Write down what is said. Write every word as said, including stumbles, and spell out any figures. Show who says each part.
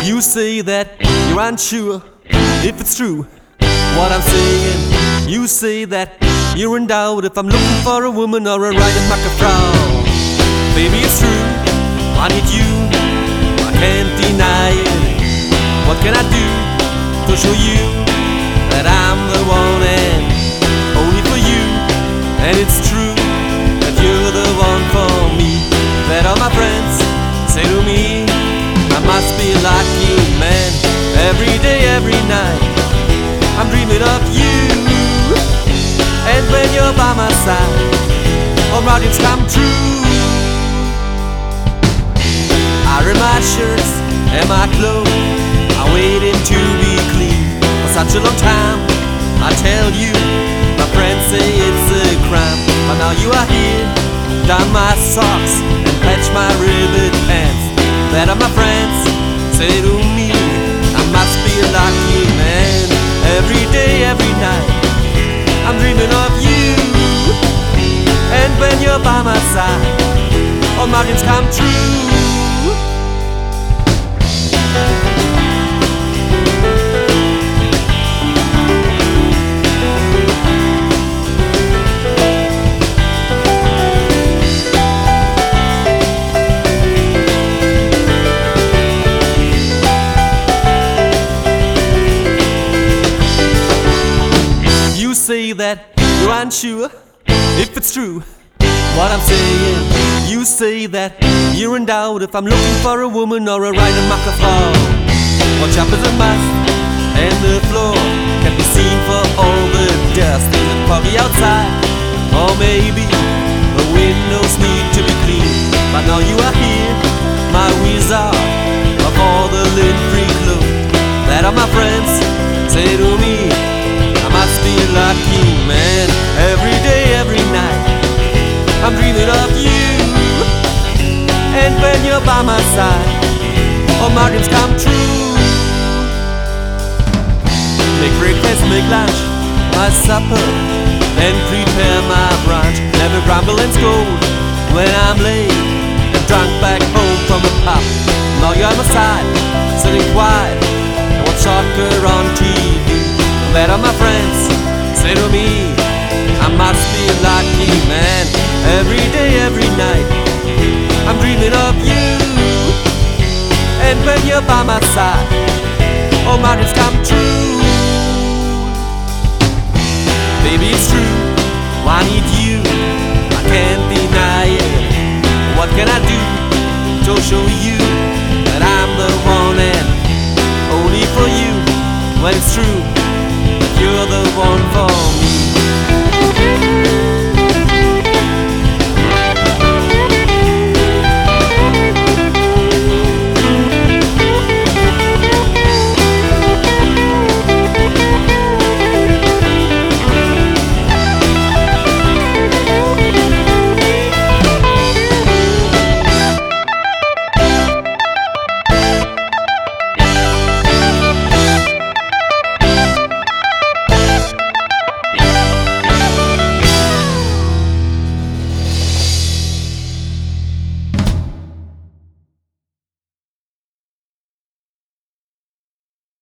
Speaker 1: You say that you're unsure if it's true what I'm saying. You say that you're in doubt if I'm looking for a woman or a riding Frau. Baby, it's true, I need you, I can't deny it. What can I do to show you that I'm the one and only for you? And it's true that you're the one for me. That all my friends say to me, I must be a lucky man. Every day, every night, I'm dreaming of you. And when you're by my side, all my dreams come true. I iron my shirts and my clothes, I'm waiting to be clean for such a long time. I tell you, my friends say it's a crime, but now you are here, down my socks and patch my ribbon pants. That are my friends say to me, I must be a lucky man. Every day, every night, I'm dreaming of you. And when you're by my side, all my dreams come true. You say that you're unsure if it's true what I'm saying. You say that you're in doubt if I'm looking for a woman or a riding Frau. Watch out, is a must, and the floor can be seen for all the dust. Is it foggy outside? Or maybe the windows need to be cleaned. But now you are here, my wizard of all the lint-free clothes. That are my friends say to me, I must be a lucky man. Every day, every night, I'm dreaming of you. And when you're by my side, all my dreams come true. Make breakfast, make lunch, my supper, then prepare my brunch. Never grumble and scold when I'm late and drunk back home from the pub. Now you're on my side, sitting quiet and watch soccer on T V. That are my friends say to me, I must be a lucky man. Every day, every night, I'm dreaming of you. And when you're by my side, all my dreams come true. Baby, it's true, I need you, I can't deny it. What can I do to show you